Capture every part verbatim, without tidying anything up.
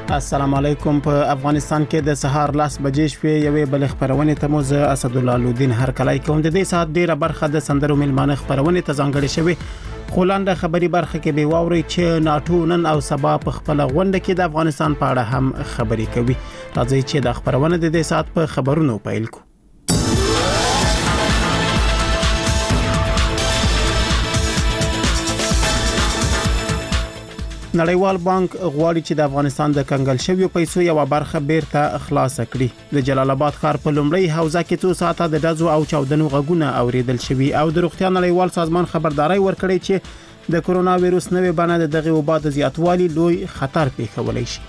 السلام علیکم. په افغانستان کې د سهار لاس بجې شوې یوې بل خبرونه ته مو زه اسد الله لودین هر کلای کوم. د دې سات ډیره برخه د سندرو ملمانه خبرونه ته ځانګړې شوې. خولانده خبري برخه کې به واوري چې ناتو نن او سبا په خپل غونډه کې د افغانستان په اړه هم خبري کوي. راځي چې د خبرونه د دې سات په خبرونو پیل کو. نړیوال بانک غواړي چې د افغانستان د کنګل شویو پیسو یو برخه بیرته خلاص کړي. د جلال آباد ښار په لومړی حوزه کې څو ساعته د دزو او چاودنو غږونه اوریدل شوي او د روغتیا نړیوال سازمان خبرداري ورکړي چې د کرونا وایروس نوې بڼه د دغه وبا د زیاتوالي لوی خطر پیښولای شي.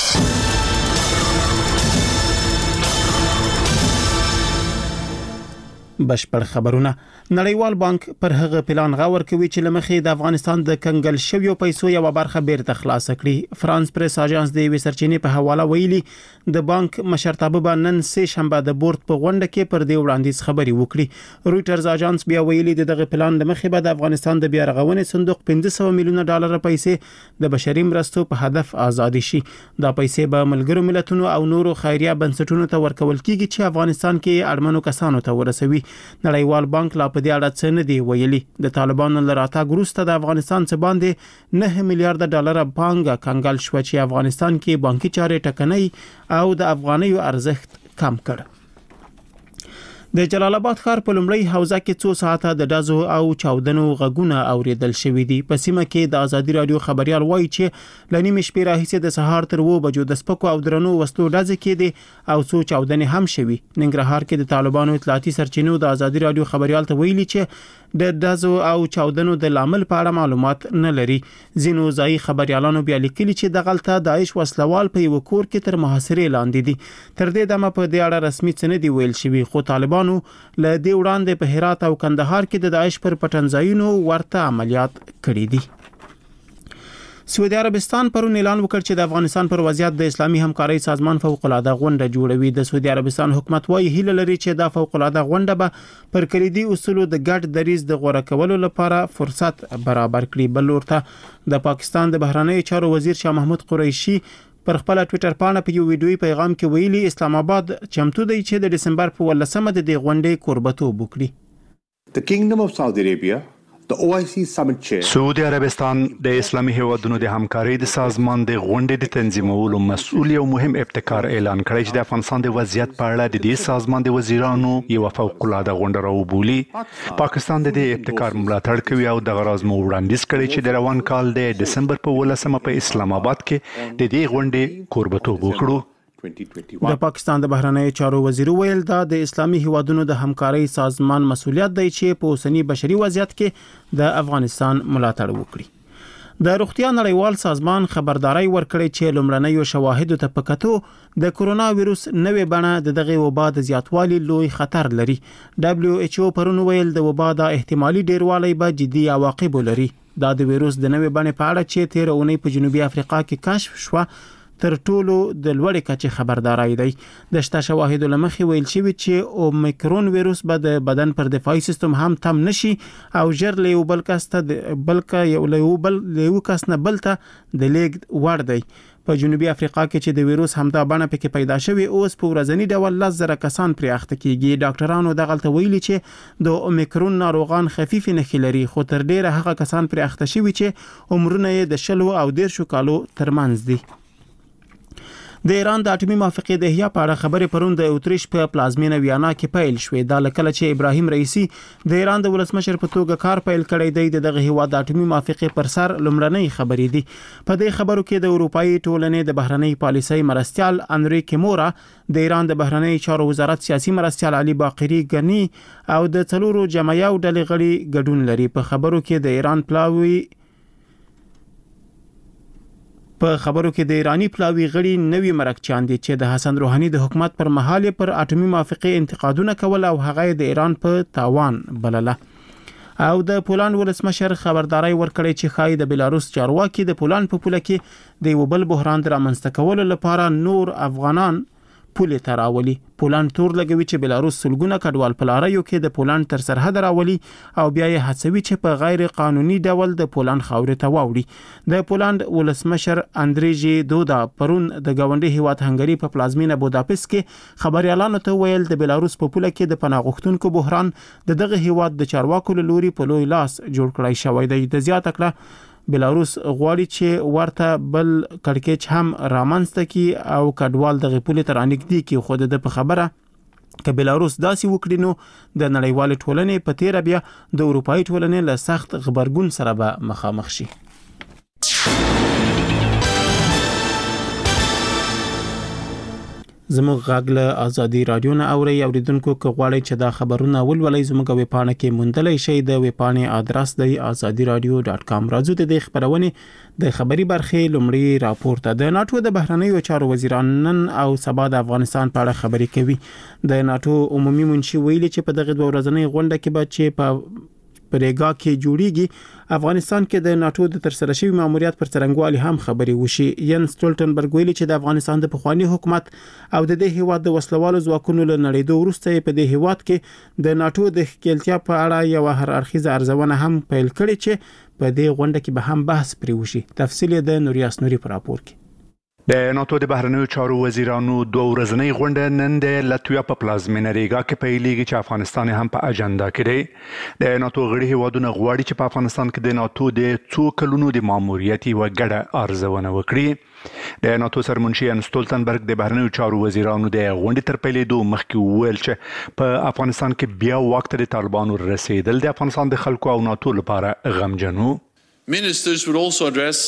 بشپړ خبرونه. نړیوال بانک پر هغه پلان غور کوي چې لمخې د افغانستان د کنګل شویو پیسو یو برخه بیرته خلاص کړي. فرانس پریس اژانس د وی سرچینې په حواله ویلي د بانک مشرتابه باندې سه شنبه د بورډ په غونډه کې پر دې وړاندیز خبري وکړي. رويټرز اژانس بیا ویلي دغه پلان د مخې به د افغانستان د بیا رغونې صندوق پنځه سوه میلیونه ډالر پیسې د بشري مرستو په هدف آزاد شي. دا پیسې به ملګرو ملتونو او نورو خیریه بنسټونو ته ورکول کیږي چې افغانستان کې اړمنو کسانو ته ورسوي. نړیوال بانک لا په دې اړه څه نه دی ویلي. د طالبانو لراته ګروسته د افغانستان څخه باندې نه میلیارډ ډالر پانګه کنګل شو چې افغانستان کې بانکي چارې ټکنۍ او د افغانیو ارزښت کم کړ. د جلال آباد ښار په لومړی حوزه کې څو ساعته د دزو او چاودنو غږونه اوریدل شوې دي. په سیمه کې د ازادي رادیو خبريال وایي چې لنیمه شپې راهیسې د سهار تر و بجو د سپکو او درنو وسلو ډزې کې دي او څو چاودنې هم شوي. ننګرهار کې د طالبانو اطلاعاتي سرچینو د ازادي رادیو خبريال ته ویلي چې د دزو او چاودنو د لامل په اړه معلومات نه لري. زینو ځای خبريالانو بیا لیکلي چې د غلطه داعش وسلوال په یو کور کې تر محاصرې لاندې دي. تر دې دمه په دې اړه رسمي څه نه دی ویل شوی، خو طالبانو له دې وړاندې په هرات او کندهار کې د داعش پر پټنځایونو ورته عملیات کړي دي. سعودي عربستان پرون اعلان وکړ چې د افغانستان پر وضعیت د اسلامي همکارۍ سازمان فوق العاده غونډه جوړوي. د سعودي عربستان حکومت وايي هیله لري چې د فوق العاده غونډه به پر کلیدي اصولو د ګډ دریځ د غوړه کولو لپاره فرصت برابر کړي. بل ورته د پاکستان د بهرنیو چارو وزیر شاه محمود قریشي پر خپل ټوئیټر باندې په یو ویډیوي پیغام کې ویلي اسلام آباد چمتو دی چې د دسمبر په ولسمه د دې غونډې کوربتوب وکړي. The Kingdom of Saudi Arabia, the O I C Summit Chair. سعودي عربستان د اسلامي هیوادونو د همکارۍ د سازمان د غونډې د تنظیمولو مسؤل یو مهم ابتکار اعلان کړی چې د افغانستان د وضعیت په اړه د دې سازمان د وزیرانو یو فوق العاده غونډه راوبولي. پاکستان د دې ابتکار ملاتړ کوي او د غراض مو وړاندیز کړی چې د روان کال د دسمبر په ولسمه په اسلام آباد کې د دې غونډې کوربتوب وکړو. د پاکستان د بهرنیو چارو وزیر ویل دا د اسلامي هیوادونو د همکارۍ سازمان مسؤلیت دی چې په اوسنی بشري وضعیت کې د افغانستان ملاتړ وکړي. د روغتیا نړیوال سازمان خبرداري ورکړي چې لومړنیو شواهدو ته پکاتو د کرونا وایروس نوې بڼه د دغه وبا د زیاتوالي لوی خطر لري. دبليو ایچ او پرون ویل د وبا د احتمالي ډیروالی به جدي عواقب لري. دا د وایروس د نوې بڼې په اړه چې تیر اونۍ په جنوبي افریقا کې کشف شو تر ټولو د لوړې کچې خبرداري دی. د شته شواهدو لمخې ویل شوی چې اومیکرون وایروس به د بدن پر دفاعي سیستم هم تم نشي او ژر له یو بل کس ته بلکې یو له یو بل له یو کس نه بل ته د لیږد وړ دی. په جنوبي افریقا کې چې د وایروس همدا بڼه پکې پیدا شوی اوس په ورځنی ډول لس زره کسان پرې اخته کیږي. ډاکټرانو دغلته ویلي چې د اومیکرون ناروغان خفیف نښې لري، خو تر ډیره هغه کسان پرې اخته شوی چې عمرونه یې د شلو او دیرشو کالو ترمنځ دي. د ایران د اټومي موافقې د احیا په اړه خبرې پرون د اتریش په پلازمینه ویانا کې پیل شوې. دا لکه چې ابراهیم رئیسی د ایران د ولسمشر په توګه کار پیل کړی دی. دغه هیواد د اټومي موافقې پر سر لومړنۍ خبرې دي. په دې خبرو کې د اروپאי ټولنې د بهرنۍ پالیسۍ مرستيال انریک مورا، د ایران د بهرنۍ چارو وزارت سیاسي مرستيال علي باقری غنی او د څلورو جمعیو ډلې غړي ګډون لري. په خبرو کې د ایران پلاوی په خبرو کې د ایرانی پلاوی غړي نوی مرکچان دي چې د حسن روحاني د حکومت پر مهال پر اټومي موافقې انتقادونه کول او هغه د ایران په تاوان بلله. او د پولند ولسمشر خبرداري ورکړي چې خای د بلاروس چارواکي د پولند په پوله کې د یو بل بحران رامنځته کولو لپاره نور افغانان پولې ته راولي. پولند تور لګوي چې بلاروس سلګونه کډوال په لاریو کې د پولند تر سرحد راولي او بیا یې هڅوي چې په غیر قانوني ډول د پولند خاورې ته واوړي. د پولند ولسمشر اندریجی دودا پرون د گاونډي هیواد هنګری په پلازمینه بوداپست کې خبريالانو ته ویل د بلاروس په پوله کې د پناه غوښتونکو بحران د دغه هیواد د چارواکو له لوري په لوی لاس جوړ کړی شوی دی. د زیاته کړه بلاروس غواړي چې ورته بل کړکېچ هم رامنځته کی او کډوال دغه پولې تر انګدي کې خود د په خبره ک بلاروس داسې وکړي نو د نړیوال ټولنې په تیر بیا د اروپאי ټولنې له سخت خبرګون سره به مخامخ شي. زموږ غږ له ازادي رادیو نه اوري اوریدونکو که غواړئ چې دا خبرونه ولولئ زموږ ویب پاڼه کې موندلای شئ. د ویب پاڼې ادرس دی azadi radio dot com. راځو د دې خبرونه د خبري برخې لومړی راپور ته. د ناتو د بهرنیو چارو وزیران نن او سبا د افغانستان په اړه خبرې کوي. د ناتو عمومي منشي ویلي چې په دغه دوه ورځنۍ غونډه کې به چې په پرېګا کې جوړیږي افغانستان کې د ناتو د ترسره شوی ماموریت پر څرنګوالي هم خبرې وشي. ین سټولټنبرګ ویلي چې د افغانستان د پخوانی حکومت او د دې هیواد د وسلوالو ځواکونو له نړیدو وروسته په دې هیواد کې د ناتو د ښکېلتیا په اړه یو هر اړخیزه ارزونه هم پیل کړې چې په دې غونډه کې به هم بحث پرې وشي. تفصیل د نوریاس نوري پر راپور کې. د ناتو د بهرنیو چارو وزیرانو دوه ورځنۍ غونډه نن د لاتویا په پلازمینه ریګا کې پیلېږي چې افغانستان هم په اجنډا کې دی. د ناتو غړي هیوادونه غواړي چې په افغانستان کې د ناتو د څو کلونو د ماموریت یو ګډه ارزونه وکړي. د ناتو سرمنشي ان سټولټنبرګ د بهرنیو چارو وزیرانو د غونډې تر پیلېدو مخکې وویل چې په افغانستان کې بیا وخت د طالبانو رسیدل د افغانستان د خلکو او ناتو لپاره غمجنو. Ministers would also address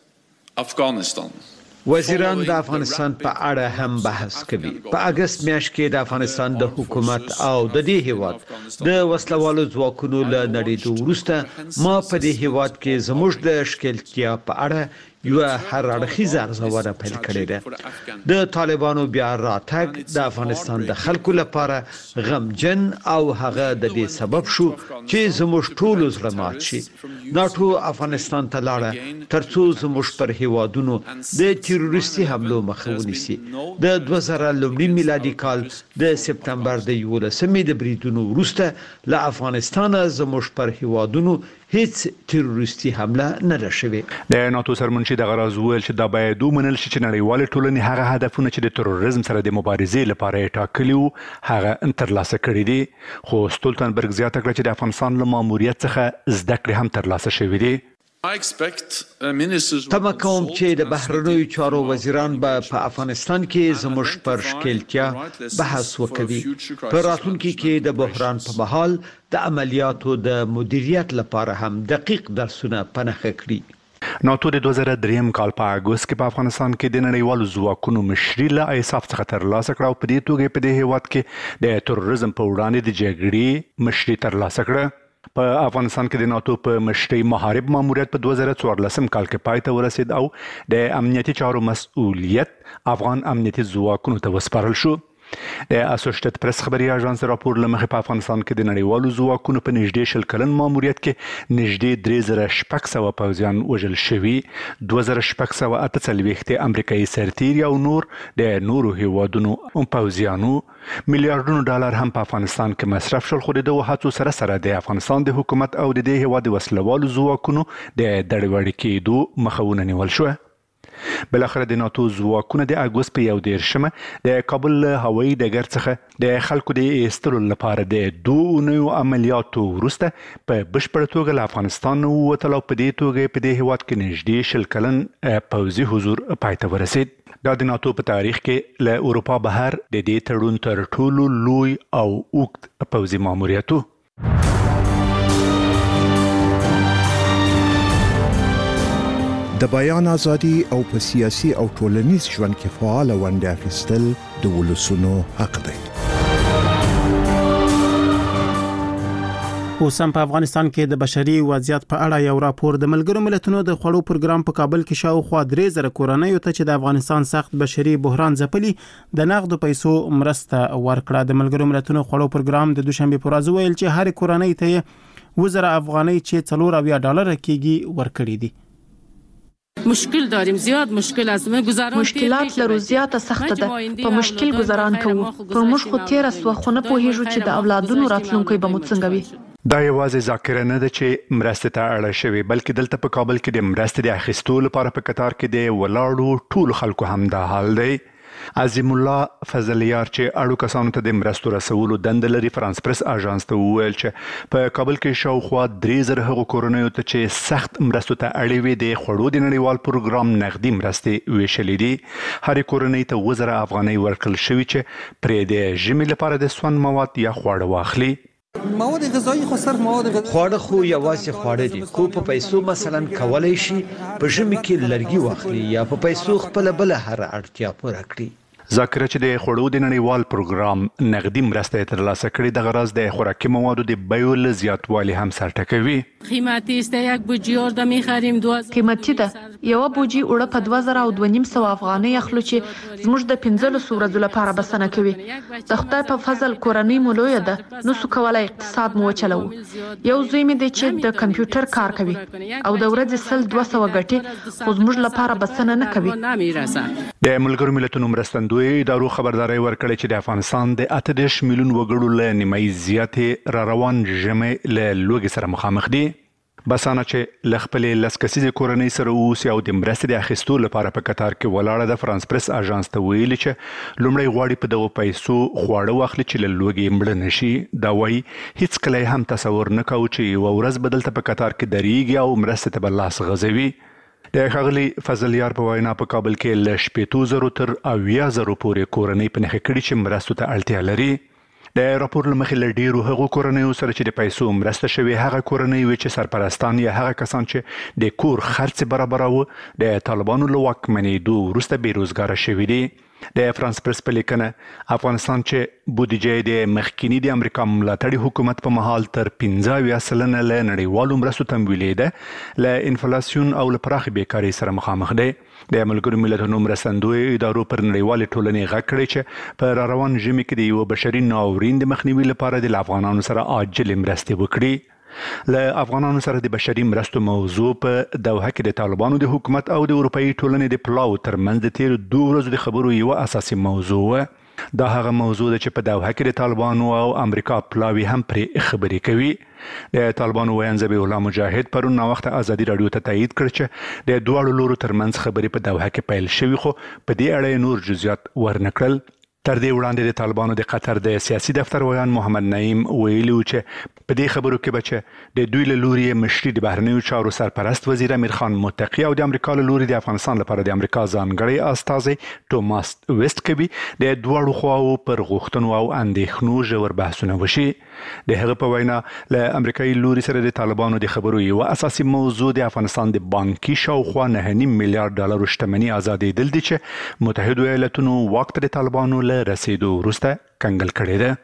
Afghanistan. وزیران د افغانستان په اړه هم بحث کوي. په اگست میاشت کې د افغانستان د حکومت او د دې هیواد د وسلوالو ځواکونو له نړیدو وروسته ما په دې هیواد کې زموږ د ښکېلتیا په اړه یو هر اړخیزه ارزونه پیل کړې ده. د طالبانو بیا راتګ د افغانستان د خلکو لپاره غمجن او هغه د دې سبب شو چې زموږ ټول زړه مات شي. ناتو افغانستان ته لاړه ترڅو زموږ پر هیوادونو د تروریستي حملو مخه ونیسي. د دوه زره لومړي میلادي کال د سپتمبر د یولسمې د بریدونو وروسته له افغانستان زموږ پر هیوادونو هیڅ تروریستي حمله نه ده شوې. د ناتو سرمنشي د غراز ویل چې دا باید ومنل شي چې نړیوال ټولنې هغه هدفونه چې د تروریزم سره د مبارزې لپاره یې ټاکلي وو هغه ترلاسه کړي دي. خو سټولټنبرګ زیاته کړه چې د افغانستان له ماموریت څخه زده کړې هم ترلاسه شوې دي. تمه کوم چې د بهرنیو چارو وزیران به په افغانستان کې زموږ پر ښکېلتیا بحث وکړي. په راتلونکي کې د بحران په مهال د عملیاتو د مدیریت لپاره هم دقیق درسونه پنهخه کړي. ناتو د دوه زره درې کال په اگست کې په افغانستان کې د نړیوالو ځواکونو مشري له ایساف څخه ترلاسه کړه او په دې توګه په دې هیواد کې د تروریزم په وړاندې د جګړې مشري ترلاسه کړه. په افغانستان کې د ناتو په مشرۍ محارب ماموریت په دوه زره څوارلسم کال کې پای ته ورسید او د امنیتي چارو مسؤلیت افغان امنیتي ځواکونو ته وسپارل شو. د اسوسییټډ پریس خبري اژانس راپور لمخې په افغانستان کې د نړیوالو ځواکونو په نږدې شل کلن ماموریت کې نږدې درې زره شپږ سوه پوځیان وژل شوي. دوه زره شپږ سوه اته څلوېښت امریکایي سرتیري او نور د نورو هیوادونو پوځیانو میلیارډونو ډالر هم په افغانستان کې مصرف شول. خو د دغو هڅو سره سره د افغانستان د حکومت او د دې هیواد د وسلوالو ځواکونو د دړوړې کېدو مخه ونیول شوه. بل اخر د ناتو ځواکونه د اگست په یو دیرشمه د کابل هوایي ډګر څخه د خلکو د ایستلو لپاره د دوه نوو عملیاتو وروسته په بشپړه توګه له افغانستان ووتل او په دې توګه په دې هیواد کې نږدې شل کلن پوځي حضور پای ته ورسید. دا د ناتو په تاریخ کې له اروپا بهر د دې تړون تر ټولو لوی او اوږد پوځي ماموریت و. د بیان ازادي او په سیاسي او ټولنیز ژوند کې فعال ونډه اخیستل د ولسونو حق دی. اوسم په افغانستان کې د بشري وضعیت په اړه یو راپور د ملګرو ملتونو د خوړو پروګرام په کابل کې شاوخوا درې زره کورنیو ته چې د افغانستان سخت بشري بحران ځپلي د نغدو پیسو مرسته ورکړه. د ملګرو ملتونو خوړو پروګرام د دوشنبه په ورځ ویل چې هر کورنۍ ته وزره افغانۍ چې څلور اویا ډالر کېږي ورکړي دي. مشکل داریم زیاد مشکل از ما گذران مشکلات لرو زیاته سخته ده په مشکل گذران کوو پر موږ خو تیر سو خو نه پوهیږو چې د اولادونو راتلونکو به مو څنګه وي. دا یوازې ذاکره نه ده چې مرستې ته اړه شوې بلکې دلته په کابل کې د مرستې د اخیستو لپاره په قطار کې د ولاړو ټولو خلکو هم دا حال دی. عظیم الله فضلیار چې اړو کسانو ته د مرستو رسولو دنده لري فرانس پریس اژانس ته وویل چې په کابل کې شاوخوا درې زره هغو کورنیو ته چې سخت مرستو ته اړې وې د خوړو د نړیوال پروګرام نغدي مرستې ویشلې دي. هرې کورنۍ ته اووه زره افغانۍ ورکړل شوي چې پرې د ژمي لپاره د سون مواد یا خواړه واخلي. مواد غذایی خو صرف مواد غذایی خواړه خو یوازې خواړه دي کو په پیسو مثلا کولای شي په ژمي کې لرګي واخلي یا په پیسو خپل بل هر اړتیا پوره کړي. ذاکره چې د خوړو د نړیوال پروګرام نغدي مرسته ترلاسه کړي د غرض د خوراکي موادو د بیو له زیاتوالي هم سر ټکوي. قیمتي است یک بوجی ارده می‌خریم دو قیمتي ده یو بوجي وړه په دوه زره او دوه نیم سوه افغانۍ اخلو چې زموږ د پنځلسو ورځو لپاره بسنه کوي. د خدای په فضل کورنۍ مو لویه ده نو څو کولای اقتصاد مو وچلو. یو زوی مې دی چې د کمپیوټر کار کوي او د ورځې سل دوه سوه ګټي خو زموږ لپاره بسنه نه کوي. د ملګرو ملتونو مرستندوی ادارو خبرداري ورکړې چې د افغانستان د اته دېرش میلیون وګړو له نیمایي زیاتې را روان ژمي له لوږې سره مخامخ دي. بسانه چې له خپلې لس کسیزې کورنۍ سره اوسي او د مرستې د اخیستو لپاره په قطار کې ولاړه د فرانس پریس اژانس ته ویلي چې لومړی غواړي په دغو پیسو خواړه واخلي چې له لوږې مړه نه شي. دا وایي هیڅکله هم تصور نه کوو چې یوه ورځ به دلته په قطار کې درېږي او مرستې ته به لاس غځوي. د ښاغلي فضلیار په وینا په کابل کې له شپېتو زرو تر اویا زرو پورې کورنۍ په نښه کړي چې مرستو ته اړتیا لري. د راپور له مخې له ډېرو هغو کورنیو سره چې د پیسو مرسته شوې هغه کورنۍ وې چې سرپرستان یا هغه کسان چې د کور خرڅ برابراوه د طالبانو له واکمنېدو وروسته بېروزګاره شوي دي. د فرانس پریس په لیکنه افغانستان چې بودیجه د مخکینی د امریکا ملاتړي حکومت په مهال تر پنځه اویا سلنه له نړیوالو مرستو تمویلېده له انفلاسیون او له پراخې بیکارۍ سره مخامخ دی. د ملګرو ملتونو مرستندوی ادارو پر نړیوالې ټولنې غږ کړی چې په را روان ژمي کې د یوه بشري ناورین د مخنیوي لپاره د افغانانو سره عاجلې مرستې وکړي. له افغانانو سره د بشري مرستو موضوع په دوحه کې د طالبانو د حکومت او د اروپایي ټولنې د پلاو ترمنځ د تیرو دوه ورځو د خبرو یوه اساسي موضوع وه. دا هغه موضوع ده چې په دوحه کې د طالبانو او امریکا پلاوي هم پرې خبرې کوي. د طالبانو ویاند ذبیح الله مجاهد پرون ناوخته ازادي راډیو ته تایید کړ چې د دواړو لورو ترمنځ خبرې په دوحه کې پیل شوي خو په دې اړه یې نور جزئیات ورنه کړل. تر دې وړاندې د طالبانو د قطر د سیاسي دفتر ویان محمد نعیم ویلي و چې په دې خبرو کې به چې د دوی له لوري مشري د بهرنیو چارو سرپرست وزیر امیر خان متقي او د امریکا له لوري د افغانستان لپاره د امریکا ځانګړی استازی توماس ویسټ کوي د دواړو خواو پر غوښتنو او اندېښنو ژور بحثونه وشي. د هغه په وینا له امریکایي لوري سره د طالبانو د خبرو یوه اساسي موضوع د افغانستان د بانکي شاوخوا نهه نیم میلیارډ ډالرو شتمني ازادېدل دي چې متحدو ایالتونو واک ته د طالبانو له رسیدو وروسته کنګل کړی ده.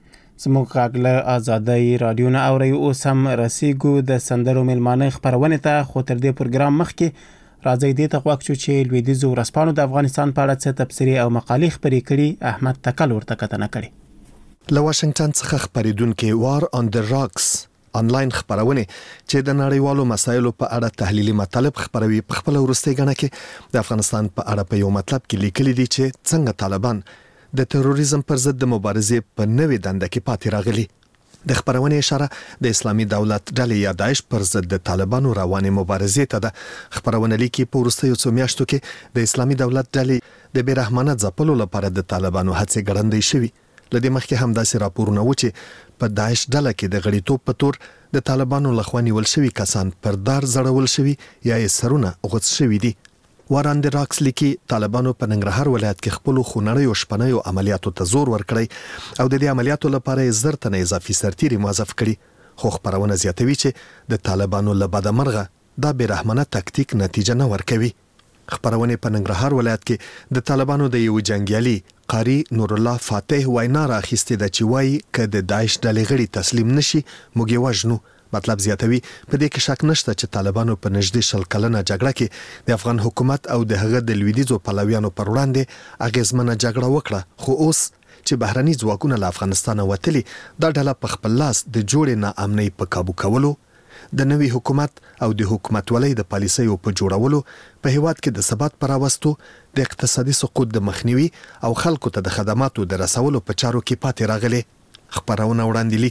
زموږ غږ له ازادۍ راډیو نه اورئ. اوس هم رسیږو د سندرو میلمانه خپرونې ته خو تر دې پروګرام مخکې راځئ دې ته غوږ شو چې لویدیځو ورځپاڼو د افغانستان په اړه څه تبصرې او مقالې خپرې کړي. احمد تکل ورته کتنه کړې. له واشنگټن څخه خپرېدونکې وار آن د راکس آنلاین خبرونه چې د نړیوالو مسایلو په اړه تحلیلي مطالب خبروي په خپل ورستۍ غنه کې د افغانستان په اړه په یو مطلب کې لیکلي دي چې څنګه طالبان د تروریزم پر ضد د مبارزې په نوې دنده کې پاتې راغلي. د خبرونې اشاره د اسلامي دولت ډلې یا داعش پر ضد د طالبانو روانې مبارزې ته ده. خبرونه لیکي په وروستیو څو میاشتو کې د اسلامي دولت ډلې د بیرحمانه ځپلو لپاره د طالبانو هڅې ګړندۍ شوي. لدې مخکې هم داسې راپورونه و چې په داعش ډله کې د غړیتوب په تور د طالبانو لخوا نیول شوي کسان پر دار زړول شوي یا یې سرونه غوڅ شوي دي. واران د راکس لیکي طالبانو په ننګرهار ولایت کې خپل خونړیو شپنیو عملیاتو ته زور ورکړی او د دې عملیاتو لپاره یې زر تنه اضافي سرتیري موظف کړي. خو خبرونه زیاتوي چې د طالبانو له بده مرغه دا بیرحمانه تکتیک نتیجه نه ورکوي. خبرونه په ننګرهار ولایت کې د طالبانو د یو جنگیالي قاری نور الله فاتح وینا راخسته د چوي ک د داعش ډلې غړي تسلیم نشي موږ وژنو. مطلب زیاتوي په دې کې شک نشته چې طالبانو په نږدې شل کلنه جګړه کې د افغان حکومت او د هغه د لویدیځو پلویانو پر وړاندې اغیزمنه جګړه وکړه. خو اوس چې بهرني ځواکونه له افغانستان وتلي دا ډله په خپل لاس د جوړې ناامنۍ په کابو کولو د نوي حکومت او د حکومتولۍ د پالیسیو په جوړولو په هیواد کې د ثبات پر راوستو د اقتصادي سقوط د مخنیوي او خلکو ته د خدماتو د رسولو په چارو کې پاتې راغلي. خبرونه وړاندې